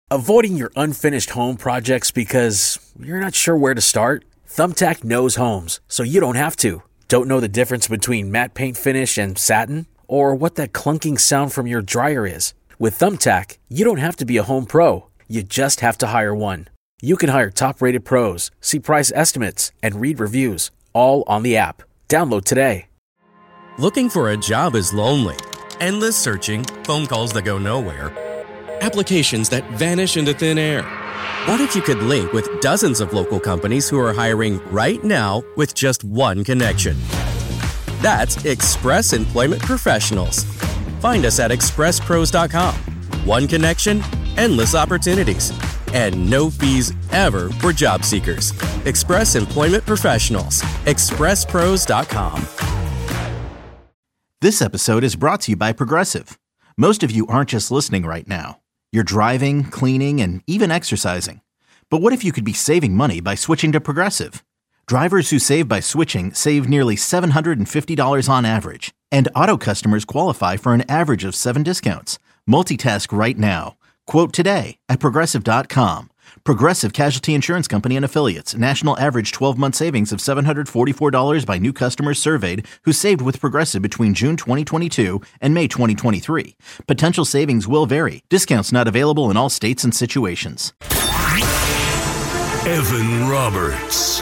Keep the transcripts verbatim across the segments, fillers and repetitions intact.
Avoiding your unfinished home projects because you're not sure where to start? Thumbtack knows homes, so you don't have to. Don't know the difference between matte paint finish and satin? Or what that clunking sound from your dryer is? With Thumbtack, you don't have to be a home pro. You just have to hire one. You can hire top-rated pros, see price estimates, and read reviews, all on the app. Download today. Looking for a job is lonely. Endless searching, phone calls that go nowhere, applications that vanish into thin air. What if you could link with dozens of local companies who are hiring right now with just one connection? That's Express Employment Professionals. Find us at express pros dot com. One connection, endless opportunities, and no fees ever for job seekers. Express Employment Professionals. express pros dot com. This episode is brought to you by Progressive. Most of you aren't just listening right now. You're driving, cleaning, and even exercising. But what if you could be saving money by switching to Progressive? Drivers who save by switching save nearly seven hundred fifty dollars on average. And auto customers qualify for an average of seven discounts. Multitask right now. Quote today at progressive dot com. Progressive Casualty Insurance Company and Affiliates. National average twelve-month savings of seven hundred forty-four dollars by new customers surveyed who saved with Progressive between June twenty twenty-two and May twenty twenty-three. Potential savings will vary. Discounts not available in all states and situations. Evan Roberts.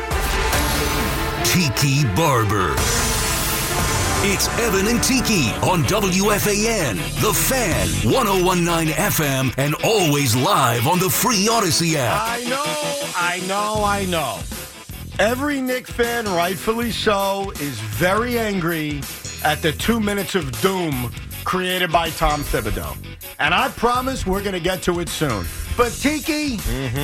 Tiki Barber. It's Evan and Tiki on W F A N, The Fan, one oh one point nine F M, and always live on the free Odyssey app. I know, I know, I know. Every Knicks fan, rightfully so, is very angry at the two minutes of doom created by Tom Thibodeau. And I promise we're going to get to it soon. But Tiki,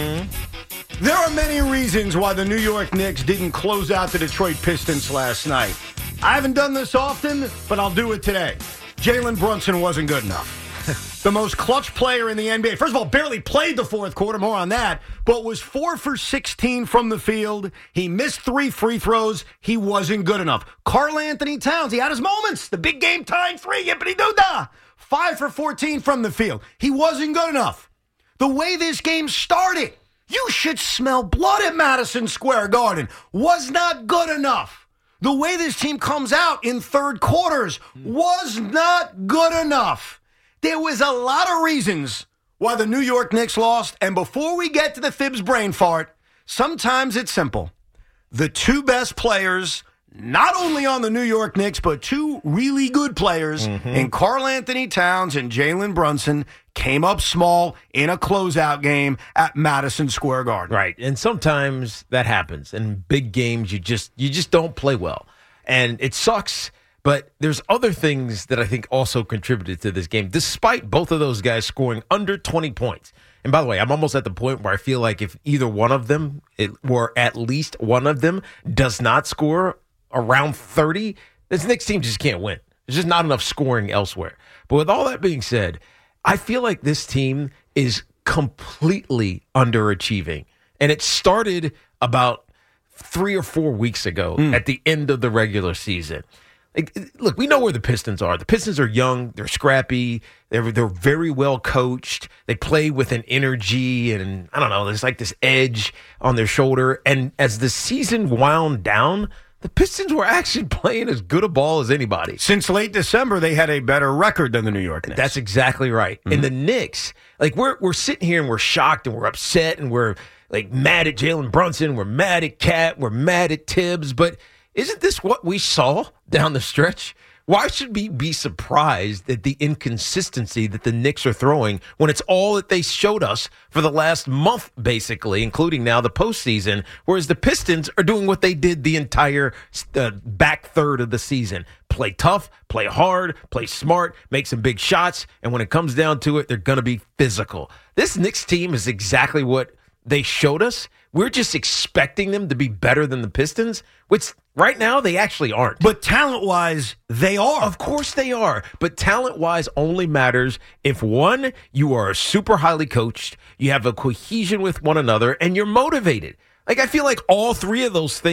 mm-hmm. there are many reasons why the New York Knicks didn't close out the Detroit Pistons last night. I haven't done this often, but I'll do it today. Jalen Brunson wasn't good enough. The most clutch player in the N B A. First of all, barely played the fourth quarter, more on that, but was four for sixteen from the field. He missed three free throws. He wasn't good enough. Karl Anthony Towns, he had his moments. The big game tying three, yippity-doo-dah. five for fourteen from the field. He wasn't good enough. The way this game started, you should smell blood at Madison Square Garden. Was not good enough. The way this team comes out in third quarters was not good enough. There was a lot of reasons why the New York Knicks lost. And before we get to the Thibs brain fart, sometimes it's simple. The two best players, not only on the New York Knicks, but two really good players mm-hmm. in Karl Anthony Towns and Jalen Brunson came up small in a closeout game at Madison Square Garden. Right, and sometimes that happens. In big games, you just you just don't play well. And it sucks, but there's other things that I think also contributed to this game, despite both of those guys scoring under twenty points. And by the way, I'm almost at the point where I feel like if either one of them, it, or at least one of them, does not score around thirty, this Knicks team just can't win. There's just not enough scoring elsewhere. But with all that being said, I feel like this team is completely underachieving. And it started about three or four weeks ago mm. at the end of the regular season. Like, look, we know where the Pistons are. The Pistons are young. They're scrappy. They're, they're very well coached. They play with an energy and, I don't know, there's like this edge on their shoulder. And as the season wound down, the Pistons were actually playing as good a ball as anybody. Since late December, they had a better record than the New York Knicks. That's exactly right. Mm-hmm. And the Knicks, like we're we're sitting here and we're shocked and we're upset and we're like mad at Jalen Brunson, we're mad at Cat, we're mad at Tibbs, but isn't this what we saw down the stretch? Why should we be surprised at the inconsistency that the Knicks are throwing when it's all that they showed us for the last month, basically, including now the postseason, whereas the Pistons are doing what they did the entire uh, back third of the season. Play tough, play hard, play smart, make some big shots, and when it comes down to it, they're going to be physical. This Knicks team is exactly what they showed us. We're just expecting them to be better than the Pistons, which right now they actually aren't. But talent-wise, they are. Of course they are. But talent-wise only matters if, one, you are super highly coached, you have a cohesion with one another, and you're motivated. Like, I feel like all three of those things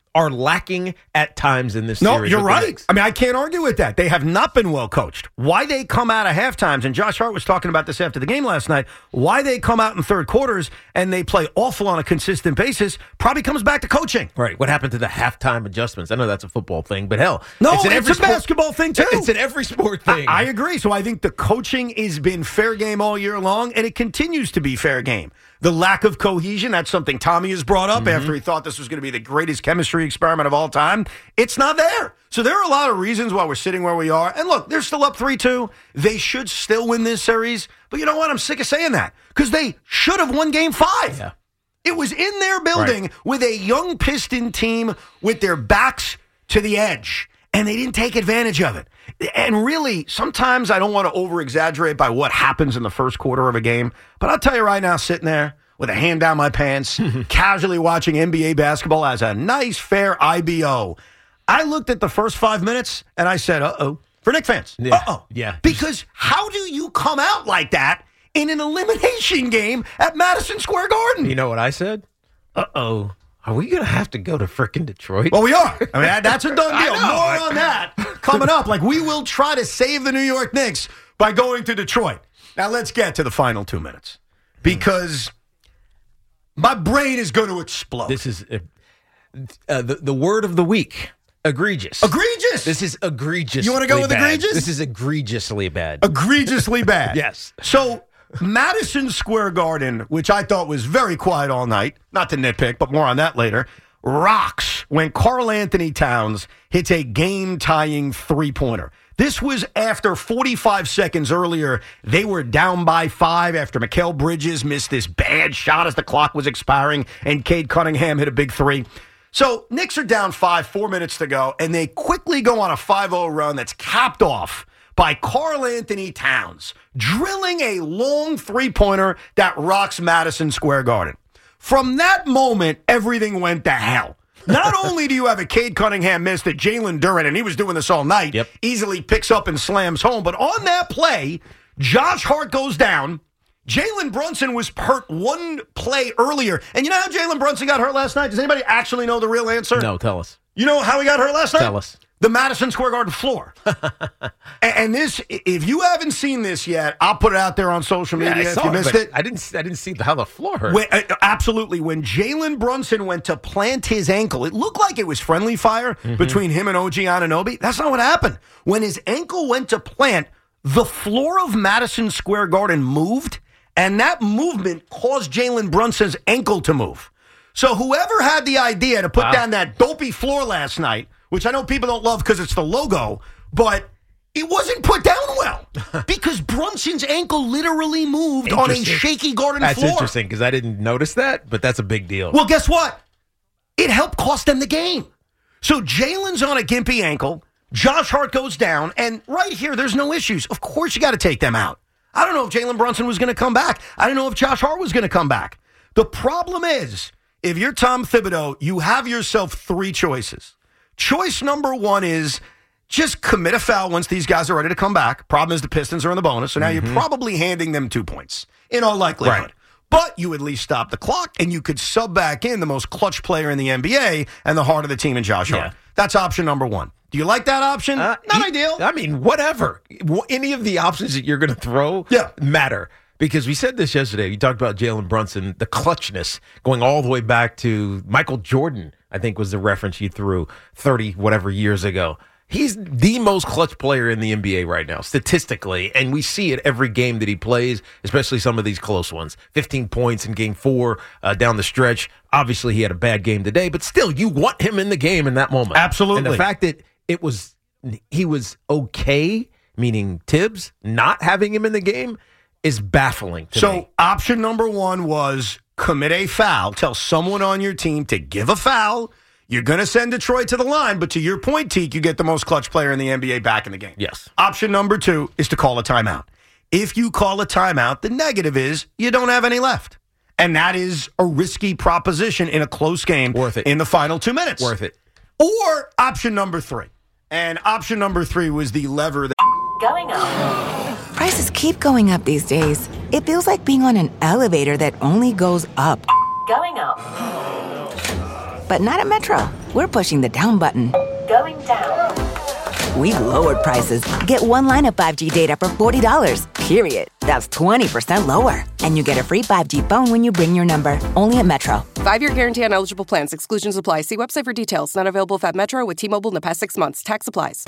are lacking at times in this no, series. you're with the right. Knicks. I mean, I can't argue with that. They have not been well coached. Why they come out of half times, and Josh Hart was talking about this after the game last night, why they come out in third quarters and they play awful on a consistent basis probably comes back to coaching. Right. What happened to the halftime adjustments? I know that's a football thing, but hell, No, it's, it's, in every a sport, basketball thing, too. It's in every sport thing. I, I agree. So I think the coaching has been fair game all year long, and it continues to be fair game. The lack of cohesion, that's something Tommy has brought up mm-hmm. after he thought this was going to be the greatest chemistry experiment of all time. It's not there. So there are a lot of reasons why we're sitting where we are. And look, they're still up three two. They should still win this series. But you know what? I'm sick of saying that because they should have won game five. Yeah. It was in their building right. with a young Piston team with their backs to the edge, and they didn't take advantage of it. And really, sometimes I don't want to over-exaggerate by what happens in the first quarter of a game, but I'll tell you right now, sitting there with a hand down my pants, casually watching N B A basketball as a nice, fair I B O, I looked at the first five minutes, and I said, uh-oh, for Knicks fans, yeah. uh-oh. Yeah. Because how do you come out like that in an elimination game at Madison Square Garden? You know what I said? Uh-oh. Are we going to have to go to frickin' Detroit? Well, we are. I mean, that, that's a done deal. More on that coming up. Like, we will try to save the New York Knicks by going to Detroit. Now, let's get to the final two minutes because my brain is going to explode. This is uh, uh, the, the word of the week. Egregious. Egregious. This is egregious. You want to go with bad. egregious? This is egregiously bad. Egregiously bad. Yes. So, Madison Square Garden, which I thought was very quiet all night, not to nitpick, but more on that later, rocks when Karl Anthony Towns hits a game-tying three-pointer. This was after forty-five seconds earlier, they were down by five after Mikal Bridges missed this bad shot as the clock was expiring, and Cade Cunningham hit a big three. So, Knicks are down five, four minutes to go, and they quickly go on a five oh run that's capped off by Karl Anthony Towns, drilling a long three-pointer that rocks Madison Square Garden. From that moment, everything went to hell. Not only do you have a Cade Cunningham miss that Jalen Duren, and he was doing this all night, yep. easily picks up and slams home, but on that play, Josh Hart goes down. Jalen Brunson was hurt one play earlier. And you know how Jalen Brunson got hurt last night? Does anybody actually know the real answer? No, tell us. You know how he got hurt last night? Tell us. The Madison Square Garden floor. And this, if you haven't seen this yet, I'll put it out there on social media yeah, if you missed it. I didn't I didn't see how the floor hurt. When, uh, absolutely. When Jalen Brunson went to plant his ankle, it looked like it was friendly fire mm-hmm. between him and O G Anunoby. That's not what happened. When his ankle went to plant, the floor of Madison Square Garden moved, and that movement caused Jalen Brunson's ankle to move. So whoever had the idea to put wow. down that dopey floor last night, which I know people don't love because it's the logo, but it wasn't put down well because Brunson's ankle literally moved on a shaky Garden that's floor. That's interesting because I didn't notice that, but that's a big deal. Well, guess what? It helped cost them the game. So Jalen's on a gimpy ankle. Josh Hart goes down, and right here, there's no issues. Of course you got to take them out. I don't know if Jalen Brunson was going to come back. I don't know if Josh Hart was going to come back. The problem is, if you're Tom Thibodeau, you have yourself three choices. Choice number one is just commit a foul once these guys are ready to come back. Problem is the Pistons are in the bonus, so now mm-hmm. you're probably handing them two points in all likelihood. Right. But you at least stop the clock, and you could sub back in the most clutch player in the N B A and the heart of the team in Josh Hart. Yeah. That's option number one. Do you like that option? Uh, Not he, ideal. I mean, whatever. Any of the options that you're going to throw yeah. matter. Because we said this yesterday. You talked about Jalen Brunson, the clutchness, going all the way back to Michael Jordan, I think was the reference you threw thirty whatever years ago. He's the most clutch player in the N B A right now, statistically, and we see it every game that he plays, especially some of these close ones. fifteen points in game four uh, down the stretch. Obviously, he had a bad game today, but still, you want him in the game in that moment. Absolutely. And the fact that it was he was okay, meaning Tibbs, not having him in the game, is baffling to so, me. So, option number one was commit a foul. Tell someone on your team to give a foul. You're going to send Detroit to the line, but to your point, Teak, you get the most clutch player in the N B A back in the game. Yes. Option number two is to call a timeout. If you call a timeout, the negative is you don't have any left. And that is a risky proposition in a close game. Worth it. In the final two minutes. Worth it. Or option number three. And option number three was the lever that... Going up. Prices keep going up these days. It feels like being on an elevator that only goes up. Going up. But not at Metro. We're pushing the down button. Going down. We've lowered prices. Get one line of five G data for forty dollars, period. That's twenty percent lower. And you get a free five G phone when you bring your number. Only at Metro. Five-year guarantee on eligible plans. Exclusions apply. See website for details. Not available if at Metro with T-Mobile in the past six months. Tax applies.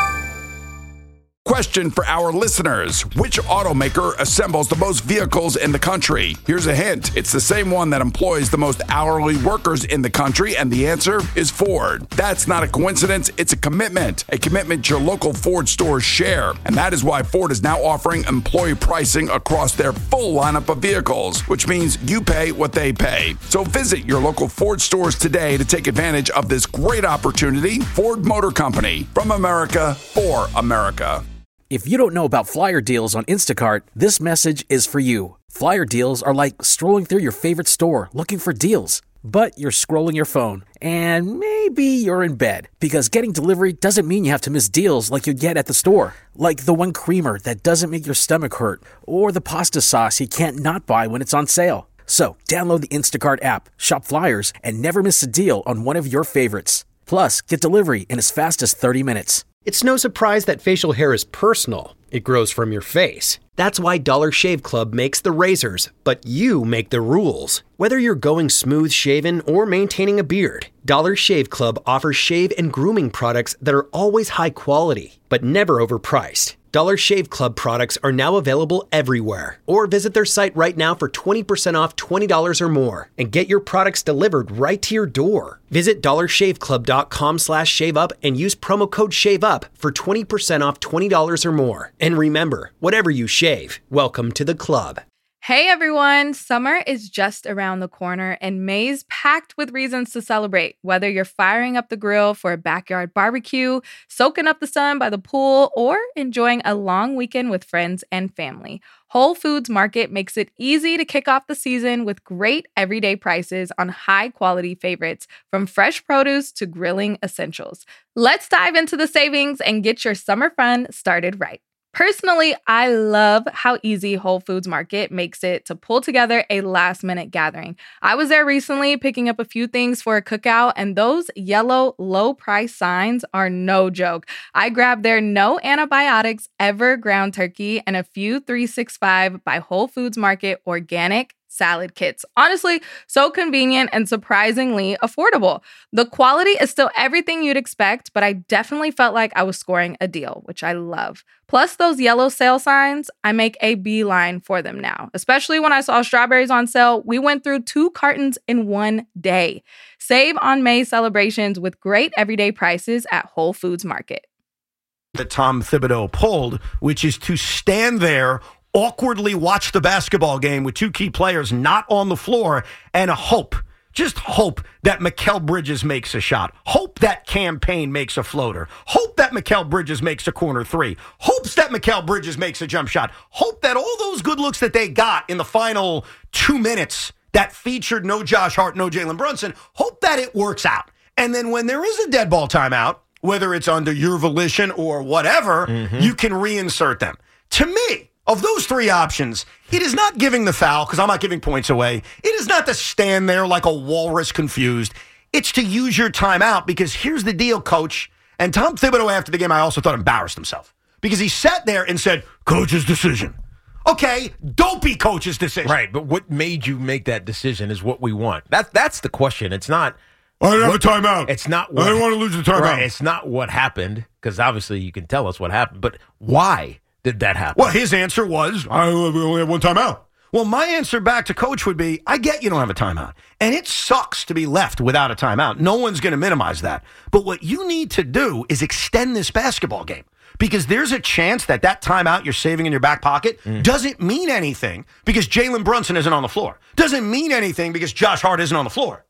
Question for our listeners. Which automaker assembles the most vehicles in the country? Here's a hint. It's the same one that employs the most hourly workers in the country, and the answer is Ford. That's not a coincidence. It's a commitment. A commitment your local Ford stores share. And that is why Ford is now offering employee pricing across their full lineup of vehicles, which means you pay what they pay. So visit your local Ford stores today to take advantage of this great opportunity. Ford Motor Company. From America, for America. If you don't know about flyer deals on Instacart, this message is for you. Flyer deals are like strolling through your favorite store looking for deals. But you're scrolling your phone, and maybe you're in bed, because getting delivery doesn't mean you have to miss deals like you'd get at the store. Like the one creamer that doesn't make your stomach hurt, or the pasta sauce you can't not buy when it's on sale. So download the Instacart app, shop flyers, and never miss a deal on one of your favorites. Plus, get delivery in as fast as thirty minutes. It's no surprise that facial hair is personal. It grows from your face. That's why Dollar Shave Club makes the razors, but you make the rules. Whether you're going smooth shaven or maintaining a beard, Dollar Shave Club offers shave and grooming products that are always high quality, but never overpriced. Dollar Shave Club products are now available everywhere. Or visit their site right now for twenty percent off twenty dollars or more and get your products delivered right to your door. Visit dollarshaveclub.com slash shave up and use promo code SHAVEUP for twenty percent off twenty dollars or more. And remember, whatever you shave, welcome to the club. Hey everyone, summer is just around the corner and May's packed with reasons to celebrate. Whether you're firing up the grill for a backyard barbecue, soaking up the sun by the pool, or enjoying a long weekend with friends and family, Whole Foods Market makes it easy to kick off the season with great everyday prices on high-quality favorites, from fresh produce to grilling essentials. Let's dive into the savings and get your summer fun started right. Personally, I love how easy Whole Foods Market makes it to pull together a last-minute gathering. I was there recently picking up a few things for a cookout, and those yellow low-price signs are no joke. I grabbed their no antibiotics ever ground turkey and a few three sixty-five by Whole Foods Market organic salad kits. Honestly, so convenient and surprisingly affordable. The quality is still everything you'd expect, but I definitely felt like I was scoring a deal, which I love. Plus those yellow sale signs, I make a beeline for them now. Especially when I saw strawberries on sale, we went through two cartons in one day. Save on May celebrations with great everyday prices at Whole Foods Market. That Tom Thibodeau pulled, which is to stand there, awkwardly watch the basketball game with two key players not on the floor, and hope, just hope that Mikal Bridges makes a shot. Hope that Cam Payne makes a floater. Hope that Mikal Bridges makes a corner three. Hopes that Mikal Bridges makes a jump shot. Hope that all those good looks that they got in the final two minutes that featured no Josh Hart, no Jalen Brunson, hope that it works out. And then when there is a dead ball timeout, whether it's under your volition or whatever, mm-hmm. you can reinsert them. To me, of those three options, it is not giving the foul, because I'm not giving points away. It is not to stand there like a walrus confused. It's to use your timeout, because here's the deal, Coach. And Tom Thibodeau, after the game, I also thought embarrassed himself, because he sat there and said, Coach's decision. Okay, dopey Coach's decision. Right, but what made you make that decision is what we want. That, that's the question. It's not... I didn't have a timeout. It's not what... I didn't want to lose the timeout. Right, it's not what happened, because obviously you can tell us what happened, but why did that happen? Well, his answer was, I only have one timeout. Well, my answer back to Coach would be, I get you don't have a timeout. And it sucks to be left without a timeout. No one's going to minimize that. But what you need to do is extend this basketball game. Because there's a chance that that timeout you're saving in your back pocket mm. doesn't mean anything because Jalen Brunson isn't on the floor. Doesn't mean anything because Josh Hart isn't on the floor.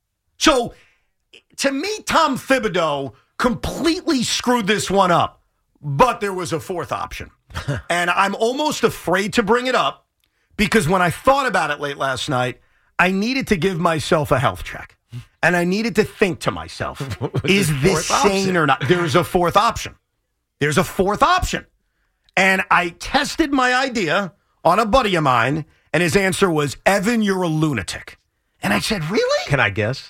So, to me, Tom Thibodeau completely screwed this one up. But there was a fourth option. And I'm almost afraid to bring it up because when I thought about it late last night, I needed to give myself a health check. And I needed to think to myself, is this sane or not? There's a fourth option. There's a fourth option. And I tested my idea on a buddy of mine, and his answer was, Evan, you're a lunatic. And I said, really? Can I guess?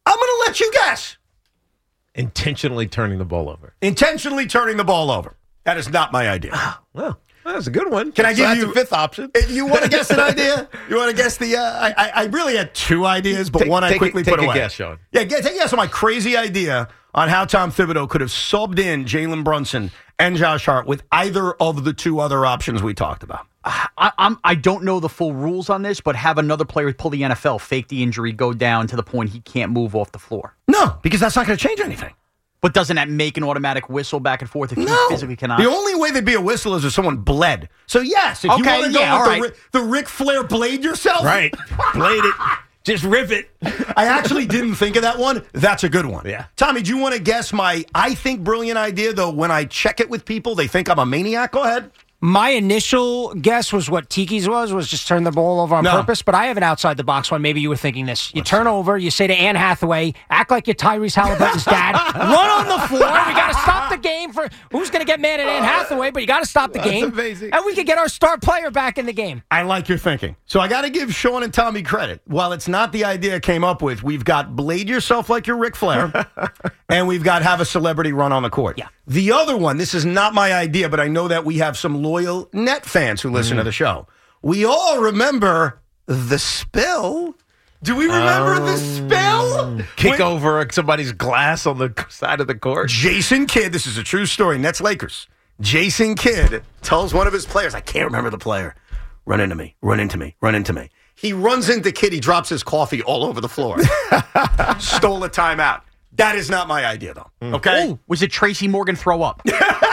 I'm going to let you guess. Intentionally turning the ball over. Intentionally turning the ball over. That is not my idea. Well, that's a good one. Can I So give that's you a fifth option? You want to guess an idea? You want to guess the? Uh, I, I I really had two ideas, but Take- one I take a- quickly take put a away. guess, Sean. Yeah, get, take a guess on my crazy idea on how Tom Thibodeau could have subbed in Jalen Brunson and Josh Hart with either of the two other options we talked about. I, I'm, I don't know the full rules on this, but have another player pull the N F L, fake the injury, go down to the point he can't move off the floor. No, because that's not going to change anything. But doesn't that make an automatic whistle back and forth if No. you physically cannot? The only way there'd be a whistle is if someone bled. So, yes, if Okay, you want to go yeah, with all the, right. Ri- the Ric Flair blade yourself. Right. Blade it. Just rip it. I actually didn't think of that one. That's a good one. Yeah. Tommy, do you want to guess my, I think, brilliant idea, though, when I check it with people, they think I'm a maniac? Go ahead. My initial guess was what Tiki's was, was just turn the ball over on No. purpose, but I have an outside-the-box one. Maybe you were thinking this. You turn over, you say to Anne Hathaway, act like you're Tyrese Halliburton's dad, run on the floor, we got to stop the game for who's going to get mad at Anne Hathaway, but you got to stop the That's game, amazing. and we can get our star player back in the game. I like your thinking. So I got to give Sean and Tommy credit. While it's not the idea I came up with, we've got blade yourself like you're Ric Flair, and we've got have a celebrity run on the court. Yeah. The other one, this is not my idea, but I know that we have some loyal Net fans who listen to the show. We all remember the spill. Do we remember the spill? Kick When- over somebody's glass on the side of the court. Jason Kidd, this is a true story, Nets Lakers. Jason Kidd tells one of his players, I can't remember the player, run into me, run into me, run into me. He runs into Kidd, he drops his coffee all over the floor. Stole a timeout. That is not my idea, though. Okay? Oh, was it Tracy Morgan throw up?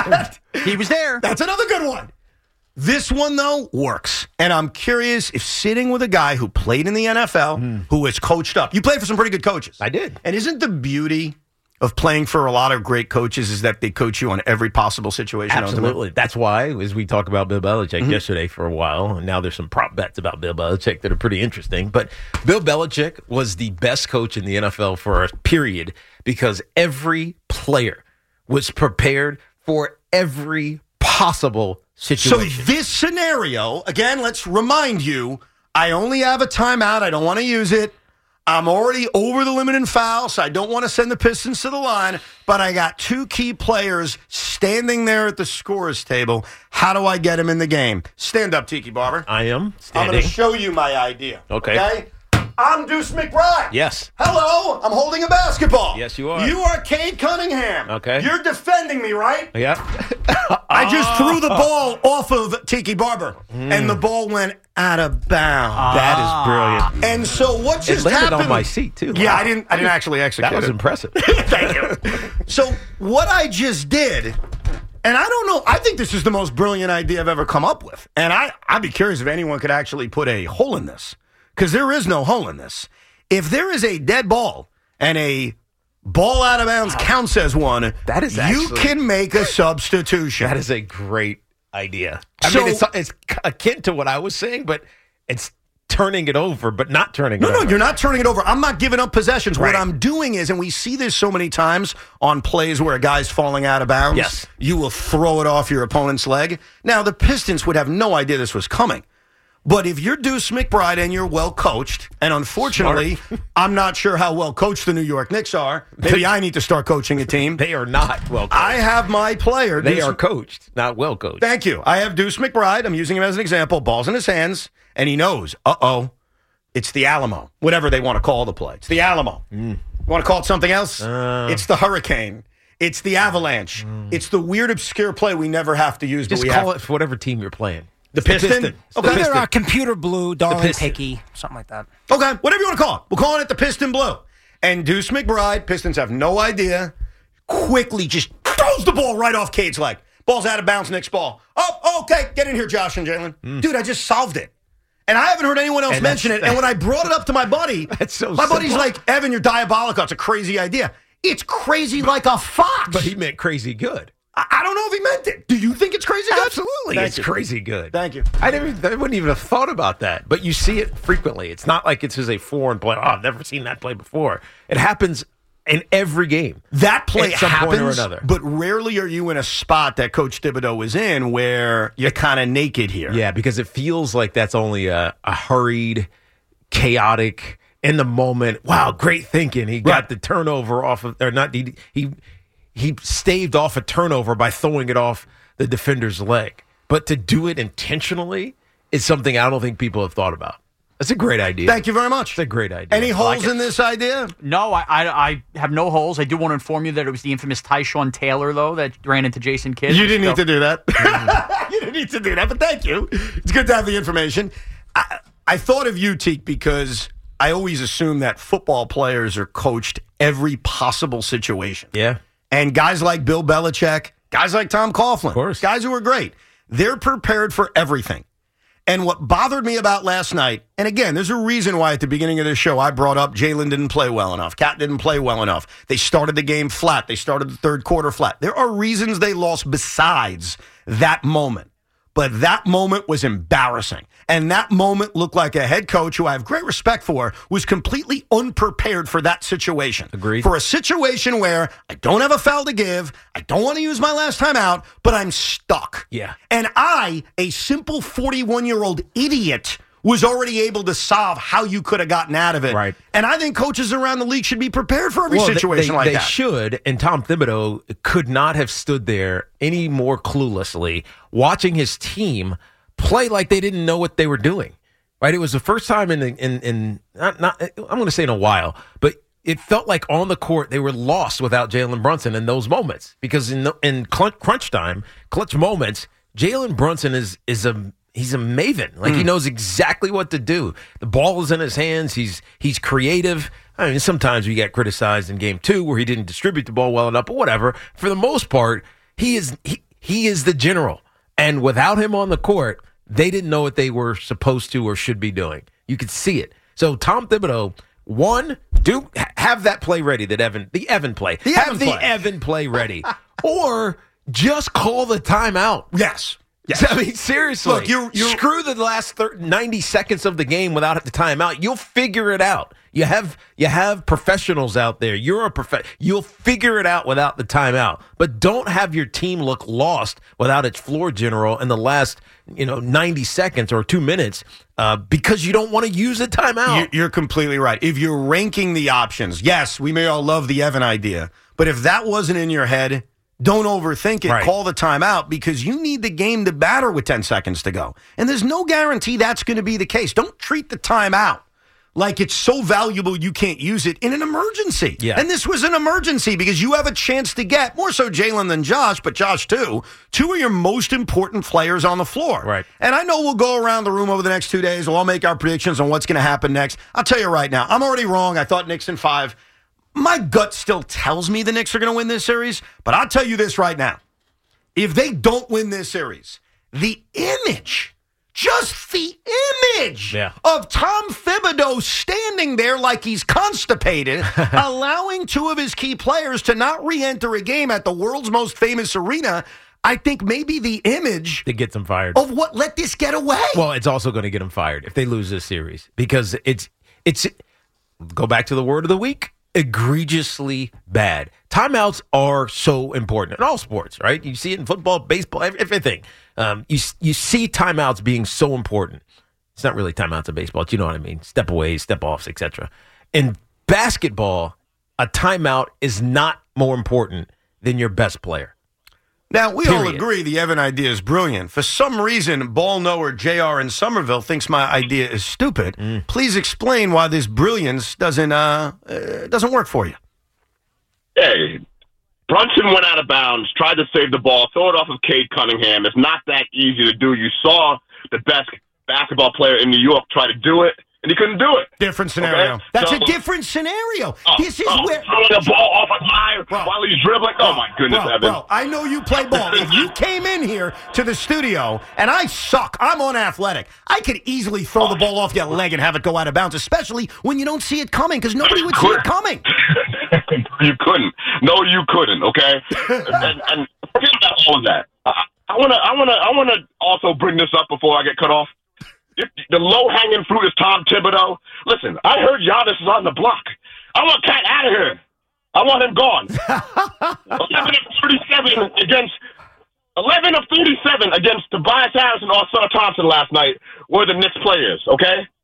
He was there. That's another good one. This one, though, works. And I'm curious if sitting with a guy who played in the N F L, who is coached up. You played for some pretty good coaches. I did. And isn't the beauty of playing for a lot of great coaches is that they coach you on every possible situation? Absolutely. That's why, as we talk about Bill Belichick Mm-hmm. yesterday for a while, and now there's some prop bets about Bill Belichick that are pretty interesting. But Bill Belichick was the best coach in the N F L for a period because every player was prepared for every possible situation. So this scenario, again, let's remind you, I only have a timeout. I don't want to use it. I'm already over the limit in foul, so I don't want to send the Pistons to the line, but I got two key players standing there at the scorer's table. How do I get them in the game? Stand up, Tiki Barber. I am I'm standing. going to show you my idea. Okay. Okay? I'm Deuce McBride. Yes. Hello, I'm holding a basketball. Yes, you are. You are Cade Cunningham. Okay. You're defending me, right? Yeah. I just threw the ball off of Tiki Barber, and the ball went out of bounds. That is brilliant. And so what It just landed happened? on my seat, too. Yeah, Wow. I didn't. I didn't actually execute. That was it. impressive. Thank you. So what I just did, and I don't know. I think this is the most brilliant idea I've ever come up with, and I I'd be curious if anyone could actually put a hole in this, because there is no hole in this. If there is a dead ball and a ball out of bounds counts as one, That is you actually- can make a substitution. That is a great idea. I So- mean, it's, it's akin to what I was saying, but it's turning it over, but not turning No, it no, over. you're not turning it over. I'm not giving up possessions. Right. What I'm doing is, and we see this so many times on plays where a guy's falling out of bounds, Yes. you will throw it off your opponent's leg. Now, the Pistons would have no idea this was coming. But if you're Deuce McBride and you're well coached, and unfortunately, I'm not sure how well coached the New York Knicks are. Maybe I need to start coaching a team. They are not well coached. I have my player. They Deuce- are coached, not well coached. Thank you. I have Deuce McBride. I'm using him as an example. Ball's in his hands, and he knows, uh-oh, it's the Alamo, whatever they want to call the play. It's the Alamo. Mm. Want to call it something else? Uh. It's the Hurricane. It's the Avalanche. It's the weird, obscure play we never have to use. Just but we call have. it for whatever team you're playing. The It's Piston? It's the Okay. Either Piston. uh, computer blue, darling Piston. picky, something like that. Okay, whatever you want to call it. We're calling it the Piston Blue. And Deuce McBride, Pistons have no idea, quickly just throws the ball right off Cade's leg. Ball's out of bounds, Nick's ball. Oh, okay, get in here, Josh and Jalen. Dude, I just solved it. And I haven't heard anyone else And mention it. that's- And when I brought it up to my buddy, That's so my buddy's simple. like, Evan, you're diabolical. It's a crazy idea. It's crazy like a fox. But he meant crazy good. I, I don't know if he meant it. Do you think it's crazy good? Absolutely. Thank It's you. crazy good. Thank you. I never, I wouldn't even have thought about that. But you see it frequently. It's not like it's just a foreign play. Oh, I've never seen that play before. It happens in every game. That play At some point or happens, another. but rarely are you in a spot that Coach Thibodeau is in where you're kind of naked here. Yeah, because it feels like that's only a, a hurried, chaotic, in the moment, wow, great thinking. He got Right. the turnover off of, or not, he, he, he staved off a turnover by throwing it off the defender's leg. But to do it intentionally is something I don't think people have thought about. That's a great idea. Thank you very much. It's a great idea. Any holes like in this idea? No, I, I I have no holes. I do want to inform you that it was the infamous Tyshawn Taylor, though, that ran into Jason Kidd. You didn't So- need to do that. You didn't need to do that, but thank you. It's good to have the information. I, I thought of you, Teak, because I always assume that football players are coached every possible situation. Yeah. And guys like Bill Belichick, guys like Tom Coughlin, Of course. guys who are great, they're prepared for everything. And what bothered me about last night, and again, there's a reason why at the beginning of this show I brought up Jalen didn't play well enough. Cat didn't play well enough. They started the game flat. They started the third quarter flat. There are reasons they lost besides that moment. But that moment was embarrassing. And that moment looked like a head coach who I have great respect for was completely unprepared for that situation. Agreed. For a situation where I don't have a foul to give, I don't want to use my last time out, but I'm stuck. Yeah. And I, a simple forty-one-year-old idiot, was already able to solve how you could have gotten out of it. Right. And I think coaches around the league should be prepared for every Well, they- situation they, like they that. should, and Tom Thibodeau could not have stood there any more cluelessly watching his team play like they didn't know what they were doing. Right? It was the first time in in in not, not I'm going to say in a while, but it felt like on the court they were lost without Jalen Brunson in those moments because in the, in crunch time, clutch moments, Jalen Brunson is is a he's a maven. Like he knows exactly what to do. The ball is in his hands. He's he's creative. I mean, sometimes we get criticized in game two where he didn't distribute the ball well enough, but whatever. For the most part, he is he, he is the general. And without him on the court, they didn't know what they were supposed to or should be doing. You could see it. So Tom Thibodeau, one, do have that play ready that Evan, the Evan play. The have Evan the play. Evan play ready. Or just call the timeout. Yes. Yes. I mean, seriously. Look, you're- you're- screw the last thirty, ninety seconds of the game without the timeout. You'll figure it out. You have you have professionals out there. You're a prof. You'll figure it out without the timeout. But don't have your team look lost without its floor general in the last you know ninety seconds or two minutes uh, because you don't want to use a timeout. You- You're completely right. If you're ranking the options, yes, we may all love the Evan idea, but if that wasn't in your head, don't overthink it. Right. Call the timeout because you need the game to batter with ten seconds to go. And there's no guarantee that's going to be the case. Don't treat the timeout like it's so valuable you can't use it in an emergency. Yeah. And this was an emergency because you have a chance to get, more so Jalen than Josh, but Josh too, two of your most important players on the floor. Right. And I know we'll go around the room over the next two days. We'll all make our predictions on what's going to happen next. I'll tell you right now, I'm already wrong. I thought Knicks in five. My gut still tells me the Knicks are going to win this series, but I'll tell you this right now. If they don't win this series, the image, just the image Yeah. of Tom Thibodeau standing there like he's constipated, allowing two of his key players to not re-enter a game at the world's most famous arena, I think maybe the image That gets them fired. of what let this get away. Well, it's also going to get them fired if they lose this series because it's it's go back to the word of the week, egregiously bad. Timeouts are so important in all sports, right? You see it in football, baseball, ev- everything. Um, you you see timeouts being so important. It's not really timeouts in baseball, but you know what I mean. Step aways, step offs, et cetera. In basketball, a timeout is not more important than your best player. Now, we all Period. agree the Evan idea is brilliant. For some reason, ball knower J R in Somerville thinks my idea is stupid. Mm. Please explain why this brilliance doesn't uh, uh doesn't work for you. Hey, Brunson went out of bounds, tried to save the ball, throw it off of Cade Cunningham. It's not that easy to do. You saw the best basketball player in New York try to do it, and he couldn't do it. Different scenario. Okay? That's So- a different scenario. Oh, this is oh, where throwing the ball off a guy while he's dribbling. Oh my goodness, bro, Evan! bro, I know you play ball. If you came in here to the studio and I suck, I'm unathletic, I could easily throw the ball off your leg and have it go out of bounds, especially when you don't see it coming because nobody would see it coming. You couldn't. No, you couldn't. Okay, and, and forget about all of that. I want to. I want to. I want to also bring this up before I get cut off. If the low-hanging fruit is Tom Thibodeau. Listen, I heard Giannis is on the block. I want Cat out of here. I want him gone. eleven of thirty-seven against eleven of thirty-seven against Tobias Harris and Ausar Thompson last night were the Knicks players. Okay,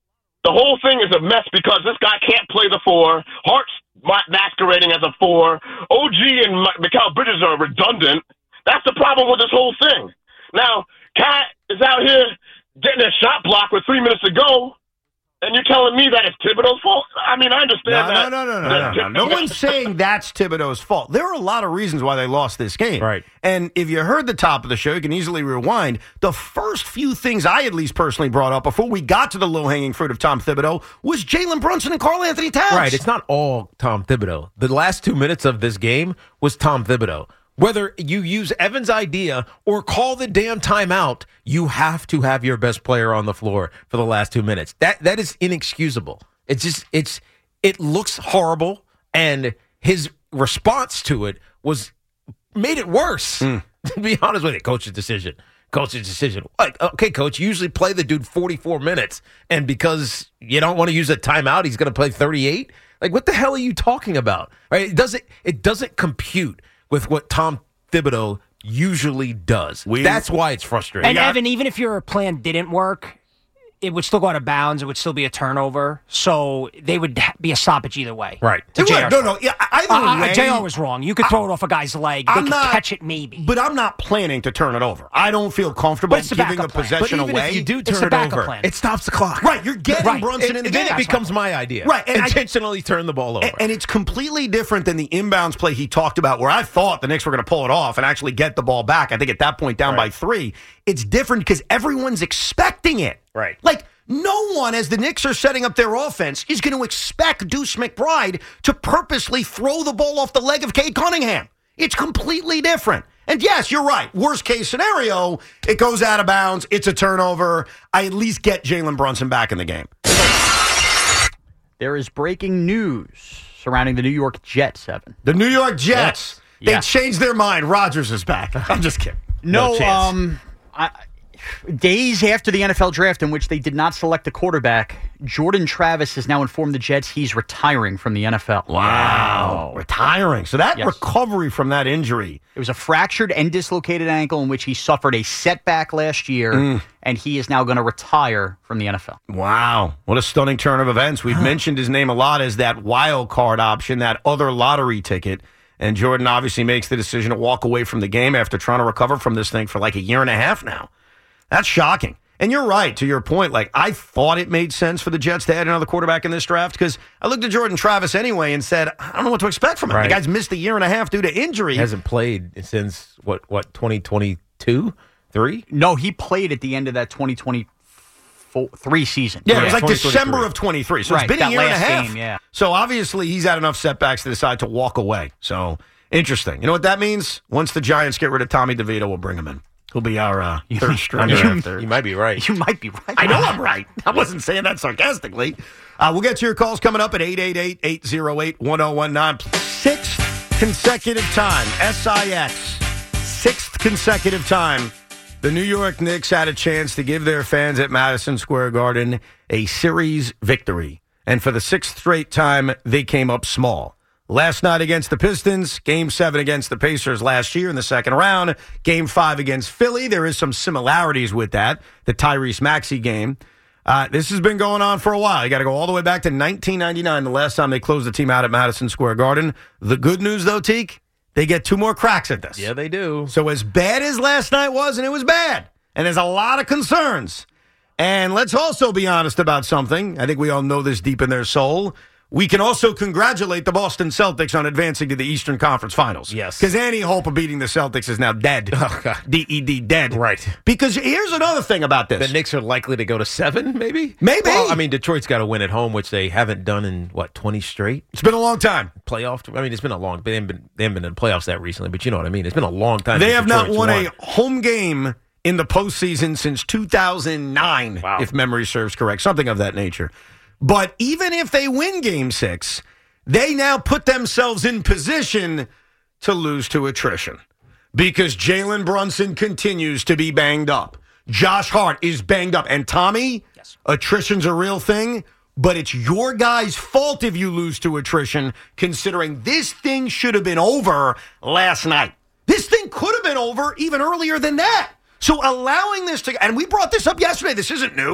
The whole thing is a mess because this guy can't play the four. Hart's masquerading as a four. O G and Mikal Bridges are redundant. That's the problem with this whole thing. Now, Cat is out here getting a shot block with three minutes to go, and you're telling me that it's Thibodeau's fault? I mean, I understand no, that. No, no, no, no, no, no. No one's saying that's Thibodeau's fault. There are a lot of reasons why they lost this game. Right. And if you heard the top of the show, you can easily rewind. The first few things I at least personally brought up before we got to the low-hanging fruit of Tom Thibodeau was Jalen Brunson and Karl Anthony Towns. Right. It's not all Tom Thibodeau. The last two minutes of this game was Tom Thibodeau. Whether you use Evan's idea or call the damn timeout, you have to have your best player on the floor for the last two minutes. That that is inexcusable. It's just it's it looks horrible, and his response to it was made it worse. Mm. To be honest with you, coach's decision. Coach's decision. Like, okay, coach, you usually play the dude forty-four minutes, and because you don't want to use a timeout, he's going to play thirty-eight. Like, what the hell are you talking about? Right? It doesn't it doesn't compute with what Tom Thibodeau usually does. We, That's why it's frustrating. And, Evan, even if your plan didn't work, it would still go out of bounds. It would still be a turnover. So they would be a stoppage either way. Right. It would. No, no. Yeah, either uh, way. J R was wrong. You could throw I, it off a guy's leg. They I'm could not, catch it maybe. But I'm not planning to turn it over. I don't feel comfortable giving the plan. possession but even away. If you do turn it over, plan. it stops the clock. Right. You're getting right. Brunson it, in the then game. Then it becomes my idea. Right. And Intentionally I, turn the ball over. And, and it's completely different than the inbounds play he talked about where I thought the Knicks were going to pull it off and actually get the ball back. I think at that point down right. by three. It's different because everyone's expecting it. Right. Like, no one, as the Knicks are setting up their offense, is going to expect Deuce McBride to purposely throw the ball off the leg of Cade Cunningham. It's completely different. And yes, you're right. Worst case scenario, it goes out of bounds. It's a turnover. I at least get Jalen Brunson back in the game. There is breaking news surrounding the New York Jets, Evan. The New York Jets. Yes. They yes. changed their mind. Rodgers is back. I'm just kidding. No, no um... I, days after the N F L draft in which they did not select a quarterback, Jordan Travis has now informed the Jets he's retiring from the N F L. Wow. Retiring. So that yes. recovery from that injury. It was a fractured and dislocated ankle in which he suffered a setback last year, mm. and he is now going to retire from the N F L. Wow. What a stunning turn of events. We've huh. mentioned his name a lot as that wild card option, that other lottery ticket. And Jordan obviously makes the decision to walk away from the game after trying to recover from this thing for like a year and a half now. That's shocking. And you're right, to your point. Like, I thought it made sense for the Jets to add another quarterback in this draft because I looked at Jordan Travis anyway and said, I don't know what to expect from him. Right. The guy's missed a year and a half due to injury. He hasn't played since, what, what twenty twenty-two? Three? No, he played at the end of that twenty twenty-three season. Yeah, it was like December of twenty-three. So right, it's been a year and a half. Game, yeah. So obviously he's had enough setbacks to decide to walk away. So interesting. You know what that means? Once the Giants get rid of Tommy DeVito, we'll bring him in. He'll be our uh, third stringer after. You might be right. You might be right. I know I'm right. I wasn't saying that sarcastically. Uh, we'll get to your calls coming up at eight eight eight, eight oh eight, one oh one nine. Sixth consecutive time, S I X, sixth consecutive time, the New York Knicks had a chance to give their fans at Madison Square Garden a series victory. And for the sixth straight time, they came up small. Last night against the Pistons, Game seven against the Pacers last year in the second round, Game five against Philly. There is some similarities with that, the Tyrese Maxey game. Uh, this has been going on for a while. You got to go all the way back to nineteen ninety-nine, the last time they closed the team out at Madison Square Garden. The good news, though, Teak, they get two more cracks at this. Yeah, they do. So as bad as last night was, and it was bad, and there's a lot of concerns. And let's also be honest about something. I think we all know this deep in their soul. We can also congratulate the Boston Celtics on advancing to the Eastern Conference Finals. Yes. Because any hope of beating the Celtics is now dead. Oh, God. D E D, dead. Right. Because here's another thing about this. The Knicks are likely to go to seven, maybe? Maybe. Well, I mean, Detroit's got to win at home, which they haven't done in, what, twenty straight? It's been a long time. Playoff? I mean, it's been a long They haven't been, they haven't been in playoffs that recently, but you know what I mean. It's been a long time. They have Detroit's not won, won a home game in the postseason since two thousand nine, wow. if memory serves correct. Something of that nature. But even if they win Game six, they now put themselves in position to lose to attrition because Jalen Brunson continues to be banged up. Josh Hart is banged up. And Tommy, yes. attrition's a real thing, but it's your guy's fault if you lose to attrition, considering this thing should have been over last night. This thing could have been over even earlier than that. So allowing this to, and we brought this up yesterday, this isn't new.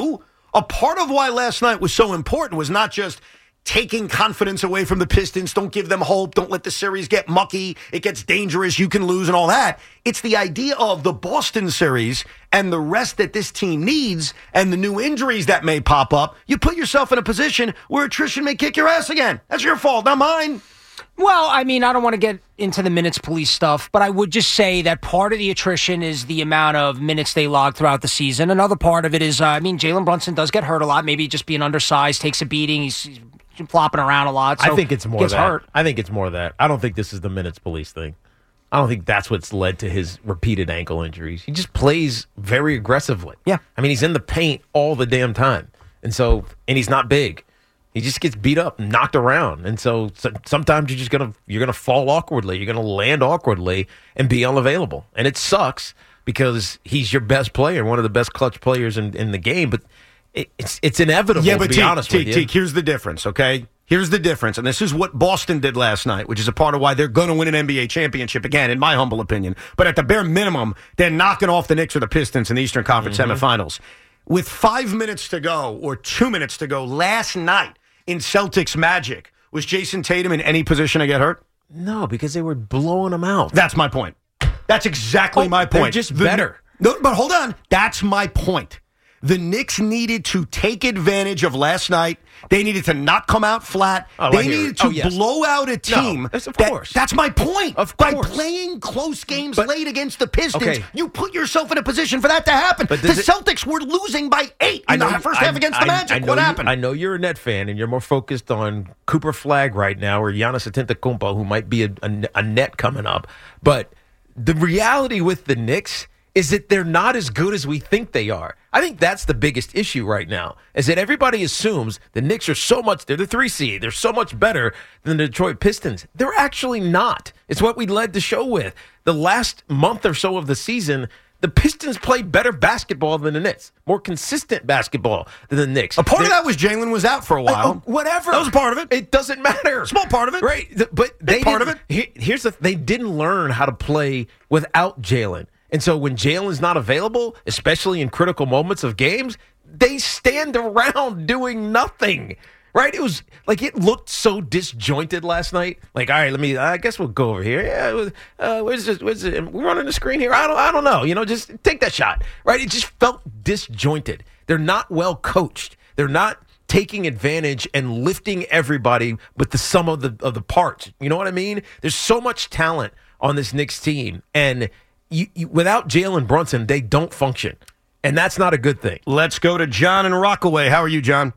A part of why last night was so important was not just taking confidence away from the Pistons. Don't give them hope. Don't let the series get mucky. It gets dangerous. You can lose and all that. It's the idea of the Boston series and the rest that this team needs and the new injuries that may pop up. You put yourself in a position where attrition may kick your ass again. That's your fault, not mine. Well, I mean, I don't want to get into the minutes police stuff, but I would just say that part of the attrition is the amount of minutes they log throughout the season. Another part of it is, uh, I mean, Jalen Brunson does get hurt a lot. Maybe just being undersized, takes a beating. He's, he's flopping around a lot. So I think it's more gets that. hurt. I think it's more that. I don't think this is the minutes police thing. I don't think that's what's led to his repeated ankle injuries. He just plays very aggressively. Yeah. I mean, he's in the paint all the damn time. And so, and he's not big. He just gets beat up and knocked around. And so, so sometimes you're just going to you're going to fall awkwardly. You're going to land awkwardly and be unavailable. And it sucks because he's your best player, one of the best clutch players in, in the game, but it, it's it's inevitable yeah, to but be Teak, honest Teak, with you. Teak, here's the difference, okay? Here's the difference, and this is what Boston did last night, which is a part of why they're going to win an N B A championship again, in my humble opinion. But at the bare minimum, they're knocking off the Knicks or the Pistons in the Eastern Conference Mm-hmm. semifinals. With five minutes to go, or two minutes to go, last night in Celtics Magic, was Jason Tatum in any position to get hurt? No, because they were blowing him out. That's my point. That's exactly Oh, my they're point. just The- better. No, but hold on. That's my point. The Knicks needed to take advantage of last night. They needed to not come out flat. Oh, they I hear needed it. to Oh, yes. blow out a team. No, yes, of that- course. That's my point. Of By course. playing close games But- late against the Pistons, Okay. you put yourself in a position for that to happen. But The does it- Celtics were losing by eight in the first half I- against I- the Magic. I know What you- happened? I know you're a Net fan, and you're more focused on Cooper Flagg right now or Giannis Antetokounmpo, who might be a, a, a net coming up. But the reality with the Knicks is that they're not as good as we think they are. I think that's the biggest issue right now, is that everybody assumes the Knicks are so much, they're the three seed, they're so much better than the Detroit Pistons. They're actually not. It's what we led the show with. The last month or so of the season, the Pistons played better basketball than the Knicks, more consistent basketball than the Knicks. a part They're- of that was Jalen was out for a while. Oh, whatever. That was a part of it. It doesn't matter. Small part of it. Right. The- But they part of didn't- he- here's the they didn't learn how to play without Jalen. And so when Jalen's not available, especially in critical moments of games, they stand around doing nothing. Right? It was like it looked so disjointed last night. Like, all right, let me. I guess we'll go over here. Yeah, it was, uh, where's this? Where's it? We're running the screen here. I don't. I don't know. You know, just take that shot. Right? It just felt disjointed. They're not well coached. They're not taking advantage and lifting everybody with the sum of the of the parts. You know what I mean? There's so much talent on this Knicks team, and you, you, without Jalen Brunson, they don't function, and that's not a good thing. Let's go to John in Rockaway. How are you, John?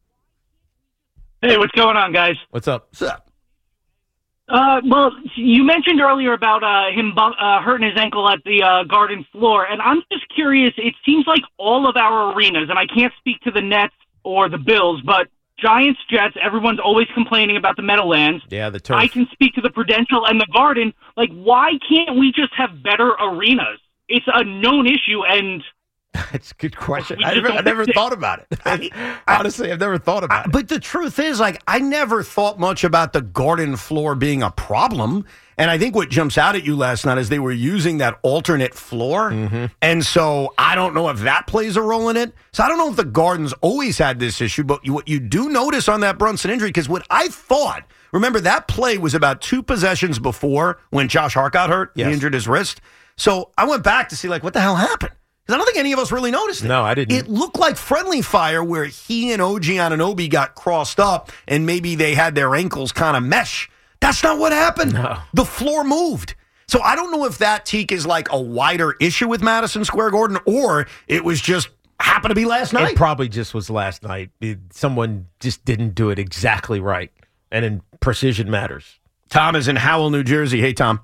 Hey, what's going on, guys? What's up? What's up? Uh, well, you mentioned earlier about uh, him bump, uh, hurting his ankle at the uh, Garden floor, and I'm just curious. It seems like all of our arenas, and I can't speak to the Nets or the Bills, but Giants, Jets, everyone's always complaining about the Meadowlands. Yeah, the turf. I can speak to the Prudential and the Garden. Like, why can't we just have better arenas? It's a known issue, and That's a good question. We I just never, I don't never fix it. thought about it. Honestly, I've never thought about it. But the truth is, like, I never thought much about the Garden floor being a problem. And I think what jumps out at you last night is they were using that alternate floor. Mm-hmm. And so I don't know if that plays a role in it. So I don't know if the Garden's always had this issue. But you, what you do notice on that Brunson injury, because what I thought, remember that play was about two possessions before when Josh Hart got hurt. Yes. He injured his wrist. So I went back to see, like, what the hell happened? Because I don't think any of us really noticed it. No, I didn't. It looked like friendly fire where he and O G Anunoby got crossed up and maybe they had their ankles kind of mesh. That's not what happened. No. The floor moved. So I don't know if that, Teak, is like a wider issue with Madison Square Garden or it was just happened to be last night. It probably just was last night. It- someone just didn't do it exactly right. And then precision matters. Tom is in Howell, New Jersey. Hey, Tom.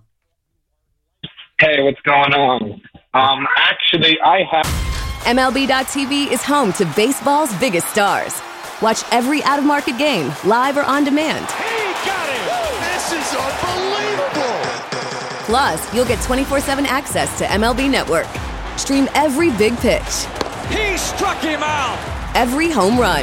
Hey, what's going on? Um, actually, I have... M L B dot T V is home to baseball's biggest stars. Watch every out-of-market game, live or on demand. This is unbelievable. Plus, you'll get twenty-four seven access to M L B Network. Stream every big pitch, He struck him out. every home run,